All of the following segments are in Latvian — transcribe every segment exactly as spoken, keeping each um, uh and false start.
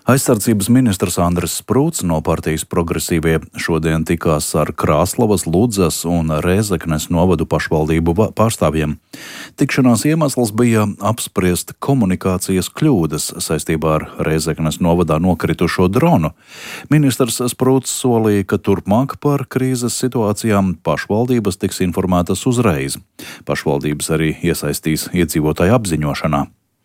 Aizsardzības ministrs Andris Sprūts no partijas Progresīvie šodien tikās ar Krāslavas, Ludzas un Rēzeknes novadu pašvaldību pārstāvjiem. Tikšanās iemesls bija apspriest komunikācijas kļūdas saistībā ar Rēzeknes novadā nokritušo dronu. Ministrs Sprūts solīja, ka turpmāk par krīzes situācijām pašvaldības tiks informētas uzreiz. Pašvaldības arī iesaistīs iedzīvotāju apziņošanā.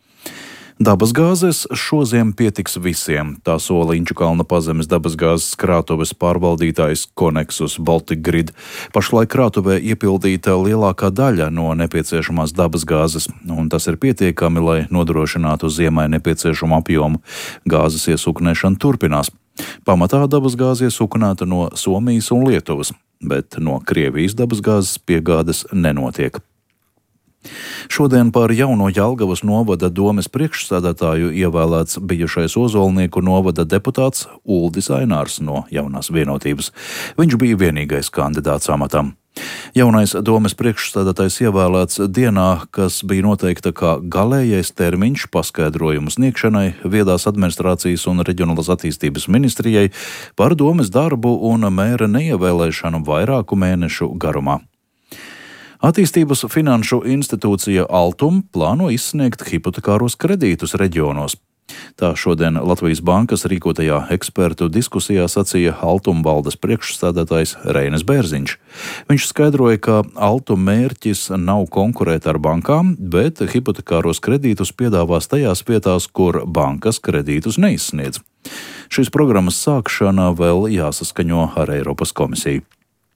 Dabasgāzes šoziem pietiks visiem, tā sola Inčukalna pazemes dabasgāzes krātuves pārvaldītājs Konexus Baltic Grid. Pašlaik krātuvē iepildīta lielākā daļa no nepieciešamās dabasgāzes, un tas ir pietiekami, lai nodrošinātu ziemai nepieciešamu apjomu. Gāzes iesūknēšana turpinās. Pamatā dabasgāze iesūknēta no Somijas un Lietuvas, bet no Krievijas dabasgāzes piegādes nenotiek. Šodien par jauno Jelgavas novada domes priekšsēdētāju ievēlēts bijušais Ozolnieku novada deputāts Uldis Ainārs no Jaunās Vienotības. Viņš bija vienīgais kandidāts amatam. Jaunais domes priekšsēdētājs ievēlēts dienā, kas bija noteikta kā galējais termiņš paskaidrojumu sniegšanai viedās administrācijas un reģionālās attīstības ministrijai par domes darbu un mēra neievēlēšanu vairāku mēnešu garumā. Attīstības finanšu institūcija Altum plāno izsniegt hipotekāros kredītus reģionos. Tā šodien Latvijas bankas rīkotajā ekspertu diskusijā sacīja Altum valdes priekšsēdētājs Reinis Bērziņš. Viņš skaidroja, ka Altum mērķis nav konkurēt ar bankām, bet hipotekāros kredītus piedāvās tajās vietās, kur bankas kredītus neizsniedz. Šīs programmas sākšana vēl jāsaskaņo ar Eiropas komisiju.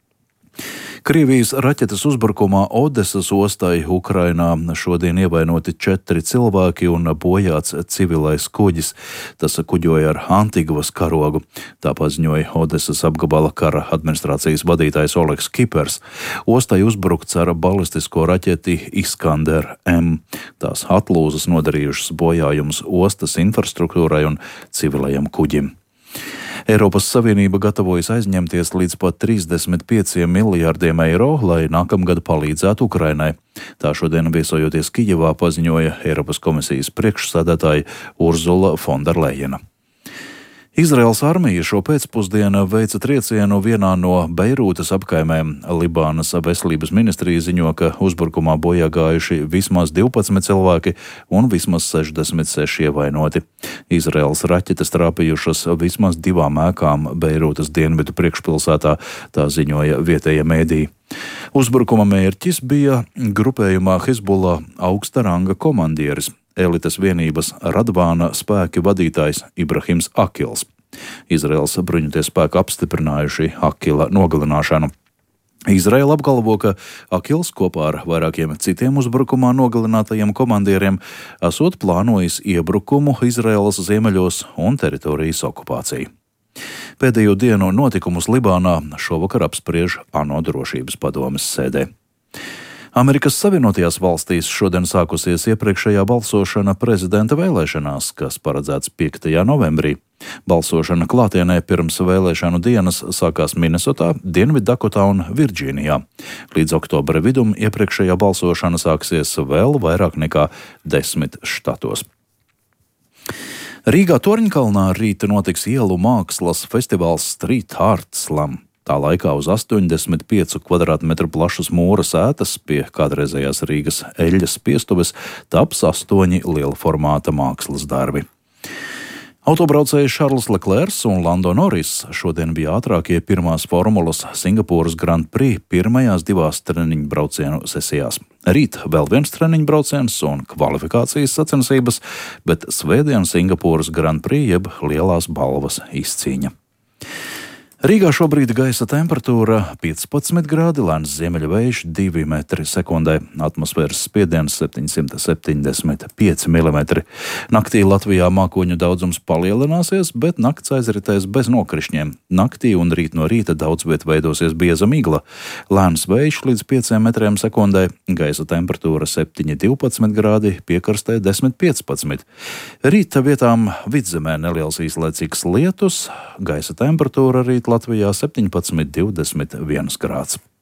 Krievijas raķetes uzbrukumā Odesas ostai Ukrainā šodien ievainoti četri cilvēki un bojāts civilais kuģis. Tas kuģoja ar Antigvas karogu. Tā paziņoja Odesas apgabala kara administrācijas vadītājs Oleks Kipers. Ostai uzbrukts ar balistisko raķeti Iskander M. Tās atlūzas nodarījušas bojājumus ostas infrastruktūrai un civilajam kuģim. Eiropas Savienība gatavojas aizņemties līdz pat trīsdesmit pieciem miljārdiem eiro, lai nākamgad palīdzētu Ukrainai. Tā šodien viesojoties Kijevā paziņoja Eiropas komisijas priekšsēdētāja Urzula Fonderlejena. Izraels armija šo pēcpusdienu veica triecienu vienā no Beirūtas apkaimēm. Libānas veselības ministrija ziņo, ka uzbrukumā bojā gājuši vismaz divpadsmit cilvēki un vismaz sešdesmit seši ievainoti. Izraels raķetes trāpījušas vismaz divām ēkām Beirūtas dienvidu priekšpilsētā, tā ziņoja vietējie mēdīji. Uzbrukuma mērķis bija grupējumā Hezbollah augsta ranga komandieris, elites vienības Radvāna spēki vadītājs Ibrahims Akils. Izraels bruņotie spēki apstiprinājuši Akila nogalināšanu. Izraela apgalvo, ka Akils kopā ar vairākiem citiem uzbrukumā nogalinātajiem komandieriem esot plānojis iebrukumu Izraelas ziemeļos un teritorijas okupāciju. Pēdējo dienu notikumus Libānā šovakar apspriež ANO drošības padomes sēdē. Amerikas Savienotajās valstīs šodien sākusies iepriekšējā balsošana prezidenta vēlēšanās, kas paredzēts piektajā novembrī. Balsošana klātienē pirms vēlēšanu dienas sākās Minesotā, Dienviddakotā un Virdžīnijā. Līdz oktobra vidum iepriekšējā balsošana sāksies vēl vairāk nekā desmit štatos. Rīgā Torņkalnā rīt notiks ielu mākslas festivāls Street Art Slam. Tā laikā uz astoņdesmit piecu kvadrātmetru plašas mūra sētas pie kādreizējās Rīgas eļļas piestuves taps astoņi liela formāta mākslas darbi. Autobraucēji Šarls Leklērs un Lando Norris šodien bija ātrākie pirmās formulas Singapūras Grand Prix pirmajās divās treniņu braucienu sesijās. Rīt vēl viens treniņu brauciens un kvalifikācijas sacensības, bet svētdien Singapūras Grand Prix jeb lielās balvas izcīņa. Rīgā šobrīd gaisa temperatūra piecpadsmit grādi, lēns ziemeļu vējš divi metri sekundē, atmosfēras spiediens septiņsimt septiņdesmit pieci milimetri. Naktī Latvijā mākoņu daudzums palielināsies, bet nakts aizritēs bez nokrišņiem. Naktī un rīt no rīta daudz viet veidosies bieza migla. Lēns vējš līdz pieciem metriem sekundē, gaisa temperatūra septiņi divpadsmit grādi, piekarstē desmit piecpadsmit. Rīta vietām vidzemē neliels īslaicīgs lietus, gaisa temperatūra rīt Latvijā septiņpadsmit divdesmit viens grāds.